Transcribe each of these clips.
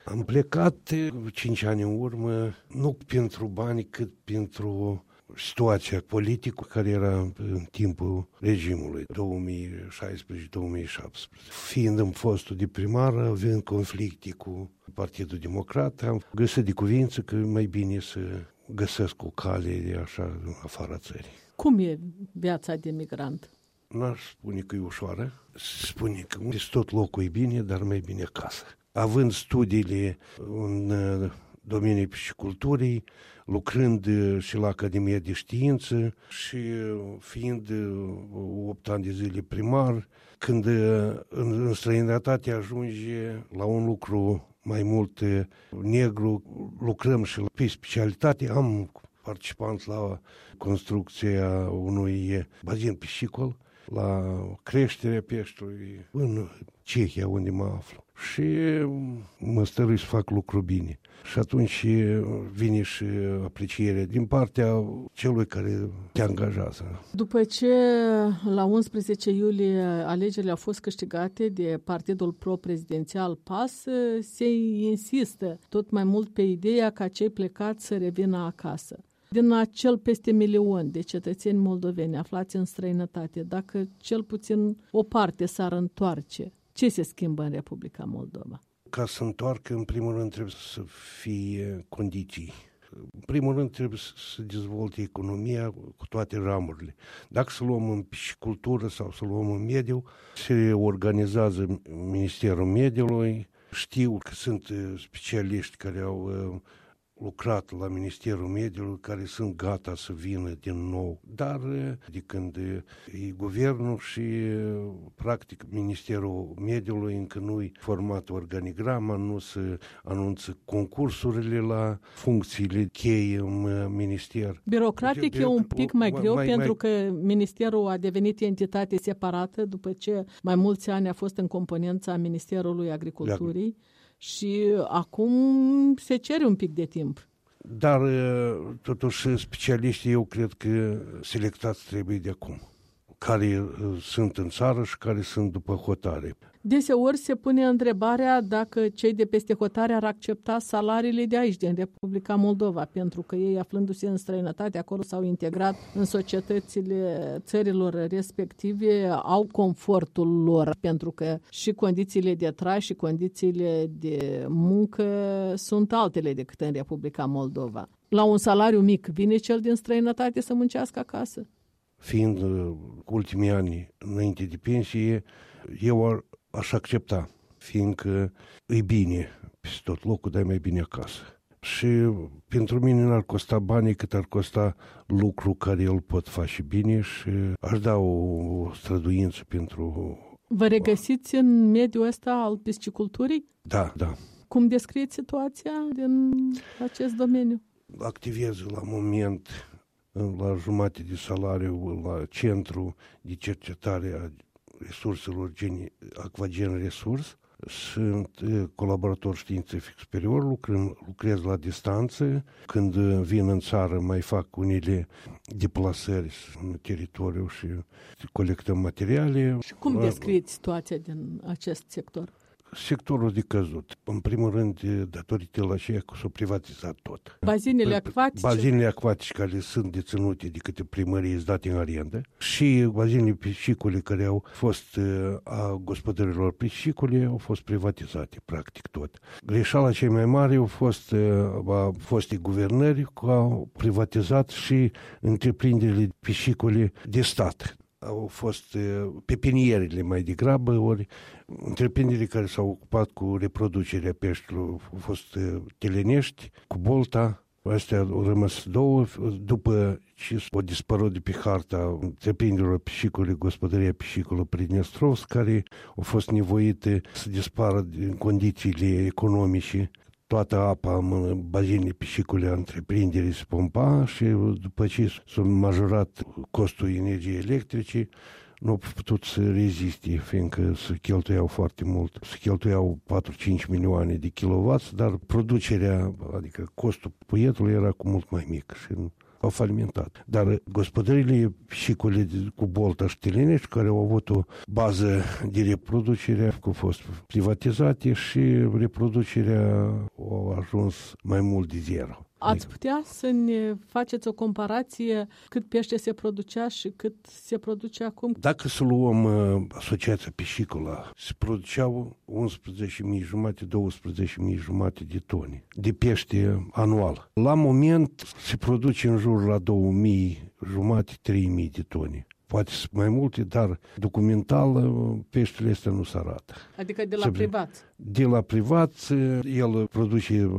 Am plecat 5 ani în urmă, nu pentru bani, cât pentru situația politică care era în timpul regimului 2016-2017. Fiind în fostul de primar, având conflicte cu Partidul Democrat, am găsit de cuvință că mai bine să găsesc o cale de așa în afara țării. Cum e viața de migrant? N-aș spune că e ușoară, spune că peste tot locul e bine, dar mai bine acasă. Având studiile în domeniul pisciculturii, lucrând și la Academia de Știință și fiind 8 ani de zile primar, când în străinătate ajunge la un lucru mai mult negru, lucrăm și pe specialitate, am participat la construcția unui bazin piscicol, la creșterea peștelui în Cehia, unde mă aflu. Și mă stărui să fac lucru bine. Și atunci vine și aprecierea din partea celui care te angajează. După ce la 11 iulie alegerile au fost câștigate de partidul pro-prezidențial PAS, se insistă tot mai mult pe ideea ca cei plecați să revină acasă. Din acel peste 1 milion de cetățeni moldoveni aflați în străinătate, dacă cel puțin o parte s-ar întoarce, ce se schimbă în Republica Moldova? Ca să întoarcă, în primul rând, trebuie să fie condiții. În primul rând, trebuie să dezvolte economia cu toate ramurile. Dacă să luăm în piscicultură sau să luăm în mediu, se organizează Ministerul Mediului. Știu că sunt specialiști care au lucrat la Ministerul Mediului, care sunt gata să vină din nou. Dar de când e guvernul și practic Ministerul Mediului încă nu-i format organigrama, nu se anunță concursurile la funcțiile cheie în minister. Birocratic e un pic mai greu pentru că Ministerul a devenit entitate separată după ce mai mulți ani a fost în componența Ministerului Agriculturii. Și acum se cere un pic de timp. Dar totuși specialiștii, eu cred că selectați trebuie de acum, care sunt în țară și care sunt după hotare. Deseori se pune întrebarea dacă cei de peste hotare ar accepta salariile de aici, din Republica Moldova, pentru că ei, aflându-se în străinătate, acolo s-au integrat în societățile țărilor respective, au confortul lor, pentru că și condițiile de trai și condițiile de muncă sunt altele decât în Republica Moldova. La un salariu mic, vine cel din străinătate să muncească acasă? Fiind ultimii ani înainte de pensie, eu aș accepta, fiindcă e bine peste tot locul, dar e mai bine acasă. Și pentru mine n-ar costa banii cât ar costa lucru care eu îl pot face bine și aș da o străduință pentru... Vă regăsiți în mediul ăsta al pisciculturii? Da, da. Cum descrieți situația din acest domeniu? Activez la moment la jumătate de salariu la Centru de Cercetare a Resurselor Aquagen Resurs. Sunt colaborator științific superior, lucrez la distanță. Când vin în țară mai fac unele deplasări în teritoriu și colectăm materiale. Și cum descrieți situația din acest sector? Sectorul de căzut. În primul rând, datorită la aceea că s-au privatizat tot. Bazinele acvatice? Bazinele acvatice care sunt deținute de către primărie, date în arendă, și bazinele piscicole care au fost a gospodărilor piscicole au fost privatizate, practic tot. Greșeala cea mai mare a fost guvernări care au privatizat și întreprinderile piscicole de stat. Au fost pepinierele mai degrabă, ori întreprinderile care s-au ocupat cu reproducerea peștelor au fost Telenești, cu Bolta. Astea au rămas două, după ce au dispărut de pe harta întreprinderilor piscicole, gospodăria piscicolă Pridnestrovsk, care au fost nevoite să dispară din condițiile economice. Toată apa în bazinele piscicole a întreprinderii se pompa și după ce s-a majorat costul energiei electrice, nu au putut să reziste, fiindcă se cheltuiau foarte mult. Se cheltuiau 4-5 milioane de kilowatt, dar producerea, adică costul puietului era cu mult mai mic și au falimentat. Dar gospodăriile piscicole cu Bolta și Telenești, care au avut o bază de reproducere, au fost privatizate și reproducerea a ajuns mai mult de zero. Ați putea să ne faceți o comparație cât pește se producea și cât se produce acum? Dacă să luăm Asociația Piscicola, se produceau 11.500-12.500 de tone de pește anual. La moment se produce în jur la 2.500-3.000 de tone. Poate mai multe, dar documental peștele ăsta nu se arată. Adică de la privat? De la privat, el produce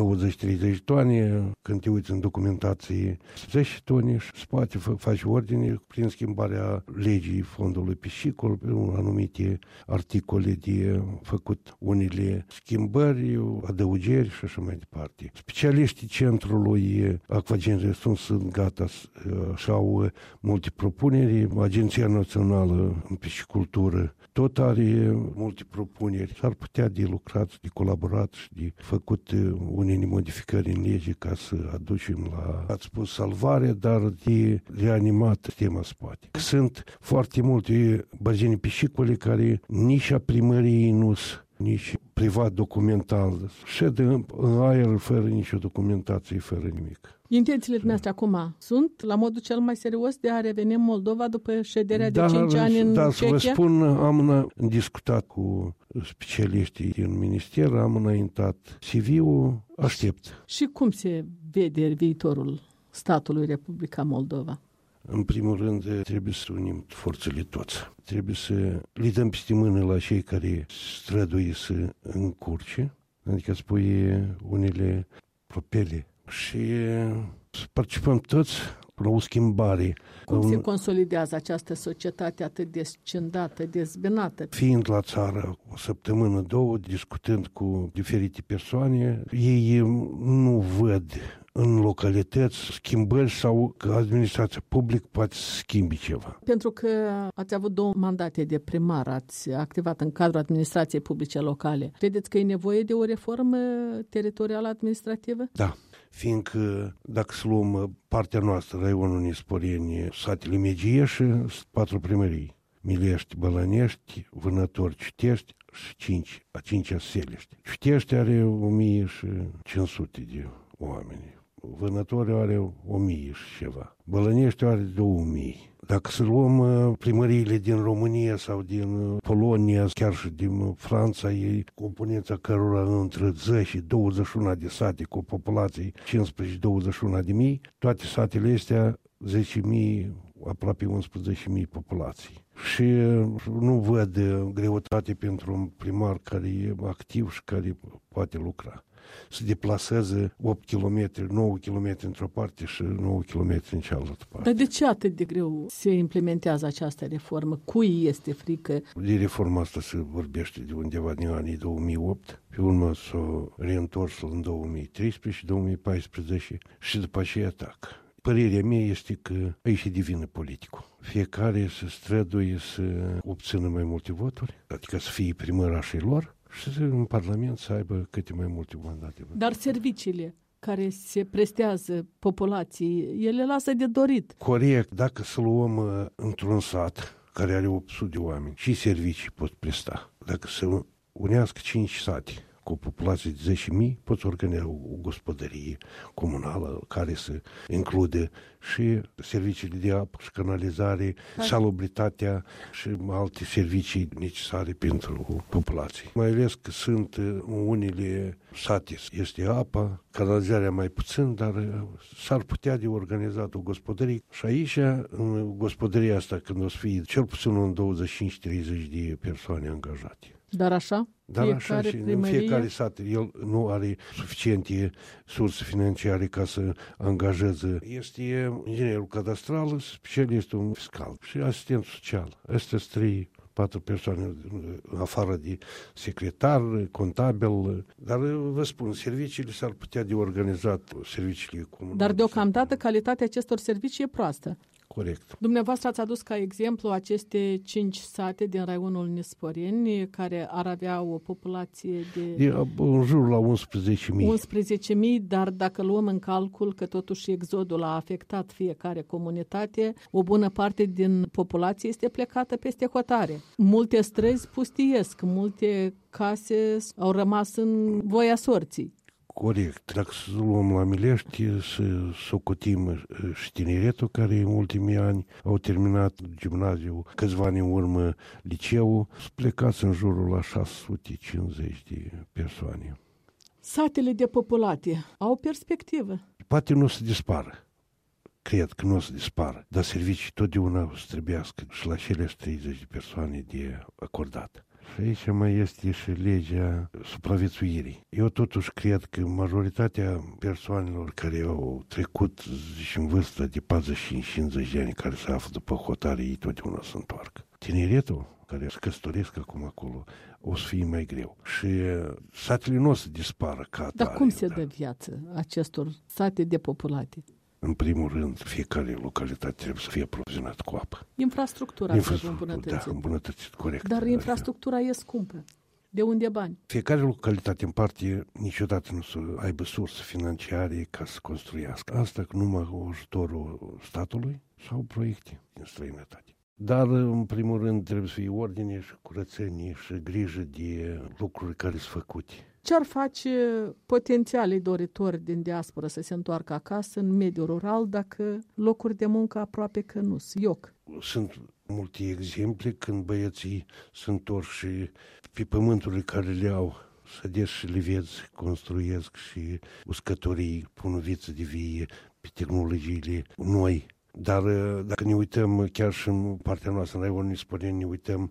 20-30 tone, când te uiți în documentație, 10 tone și se poate face ordine prin schimbarea legii fondului piscicol, anumite articole de făcut unele schimbări, adăugeri și așa mai departe. Specialiștii centrului Acvagen sunt gata și au multe propuneri. Agenția Națională în Piscicultură tot are multe propuneri. S-ar putea de lucrat, de colaborat și de făcut unele modificări în lege ca să aducem la, ați spus, salvare, dar de reanimat sistema spate. Sunt foarte multe bazine piscicole care nici a primăriei nu sunt, nici privat documental, șede în aer fără nicio documentație, fără nimic. Intențiile dumneavoastră acum sunt la modul cel mai serios de a reveni în Moldova după șederea de 5 ani în Cehia? Să vă spun, am discutat cu specialiștii din minister, am înaintat CV-ul, aștept. Și cum se vede viitorul statului Republica Moldova? În primul rând, trebuie să unim forțele toți. Trebuie să le dăm peste mână la cei care străduie să încurce, adică spui unele propele, și să participăm toți la o schimbare. Cum se consolidează această societate atât de scindată, dezbinată? Fiind la țară o săptămână, două, discutând cu diferite persoane, ei nu văd în localități schimbări sau că administrația publică poate să schimbi ceva. Pentru că ați avut 2 mandate de primar, ați activat în cadrul administrației publice locale. Credeți că e nevoie de o reformă teritorială administrativă? Da. Fiindcă dacă să luăm partea noastră, raionul Nisporeni, satele Megiești, 4 primării, Milești, Bălănești, Vânători, Citești și a 5-a Selești. Citești are 1500 de oameni. Vânători are 1000 și ceva. Bălănești are 2000. Dacă să luăm primăriile din România sau din Polonia, chiar și din Franța, ei componența cărora între 10 și 21 de sate cu populație 15-21 de mii, toate satele astea 10.000, aproape 11.000 populații. Și nu văd greutate pentru un primar care e activ și care poate lucra. Se deplasează 8 km, 9 km într-o parte și 9 km în cealaltă parte. Dar de ce atât de greu se implementează această reformă? Cui este frică? De reforma asta se vorbește de undeva din anii 2008, pe urmă s-a reîntors în 2013 și 2014 și după aceea atac. Părerea mea este că aici e divină politicul. Fiecare se străduie să obțină mai multe voturi, adică să fie primărașii lor, și în Parlament să aibă câte mai multe mandate. Dar serviciile care se prestează populației, ele lasă de dorit. Corect, dacă să luăm într-un sat care are 800 de oameni, și servicii pot presta. Dacă se unească 5 sate cu o populație de 10.000, poți organiza o gospodărie comunală care să include și serviciile de apă și canalizare, salubritatea și alte servicii necesare pentru populație. Mai ales că sunt unele sate, este apa, canalizarea mai puțin, dar s-ar putea de organizat o gospodărie. Și aici, în gospodăria asta, când o să fie cel puțin în 25-30 de persoane angajate. Dar așa? Dar așa și în fiecare sat el nu are suficiente surse financiare ca să angajeze. Este inginerul cadastral, specialistul fiscal și asistent social. Astea sunt 3-4 persoane în afară de secretar, contabil, dar vă spun, serviciile s-ar putea de organizat, serviciile comunale. Dar deocamdată calitatea acestor servicii e proastă. Corect. Dumneavoastră ați adus ca exemplu aceste 5 sate din raionul Nisporeni, care ar avea o populație de în jur la 11.000. 11.000, dar dacă luăm în calcul că totuși exodul a afectat fiecare comunitate, o bună parte din populație este plecată peste hotare. Multe străzi pustiesc, multe case au rămas în voia sorții. Corect. Dacă să luăm la Milești, să socotim și tineretul care în ultimii ani au terminat gimnaziul, câțiva ani în urmă liceul, sunt plecați în jurul la 650 de persoane. Satele depopulate au perspectivă. Poate nu o să dispară. Cred că nu o să dispară, dar servicii totdeauna o să trebuiască și la cele 30 de persoane de acordat. Și aici mai este și legea supraviețuirii. Eu totuși cred că majoritatea persoanelor care au trecut, în vârstă de 45-50 de ani, care se află după hotare, ei totdeauna se întoarcă. Tineretul, care se căsătoresc acum acolo, o să fie mai greu. Și satele nu o să dispară ca atare. Dar cum se dă viață acestor sate depopulate? În primul rând, fiecare localitate trebuie să fie aprovizionat cu apă. Infrastructura trebuie îmbunătățită. Da, îmbunătățit, corect. Dar infrastructura e scumpă. De unde bani? Fiecare localitate în parte niciodată nu să aibă surse financiare ca să construiască. Asta cu numai cu ajutorul statului sau proiecte din străinătate. Dar, în primul rând, trebuie să fie ordine și curățenie și grijă de lucruri care sunt făcute. Ce-ar face potențialii doritori din diaspora să se întoarcă acasă în mediul rural dacă locuri de muncă aproape că nu sunt? Ioc. Sunt multe exemple când băieții se întorc și pe pământurile care le au, sădesc și le vezi, construiesc și uscătorii, pun viță de vie pe tehnologiile noi. Dar dacă ne uităm chiar și în partea noastră, în raionul Nisporeni, ne uităm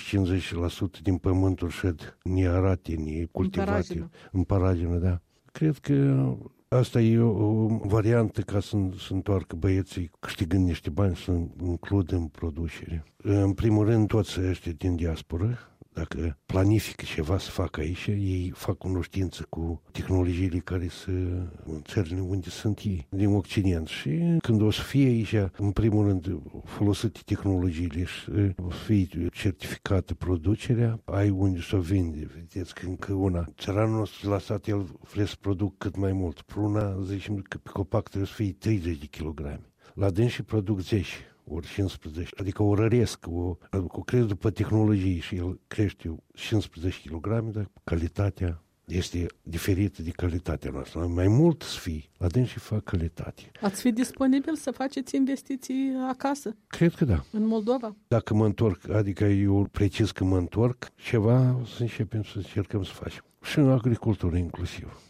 40-50% din pământul șed nearate, necultivate. În paragină, da. Cred că asta e o variantă ca să întoarcă băieții câștigând niște bani, să includă în producere. În primul rând, toți ăștia din diasporă, dacă planifică ceva să facă aici, ei fac cunoștință cu tehnologiile care sunt în țările unde sunt ei, din Occident. Și când o să fie aici, în primul rând, folosite tehnologiile și o să fie certificată producerea, ai unde să o vinde. Vedeți că încă una. Țăranul nostru la sat, el vrea să produc cât mai mult. Pruna, zicem că pe copac trebuie să fie 30 de kilograme. La dânsii produc 10. Ori 15, adică o răresc, o cresc după tehnologie și el crește 15 kg, dar calitatea este diferită de calitatea noastră. Mai mult să fii, la dâns și fac calitate. Ați fi disponibil să faceți investiții acasă? Cred că da. În Moldova? Dacă mă întorc, adică eu precis că mă întorc, ceva o să începem să încercăm să facem. Și în agricultură inclusiv.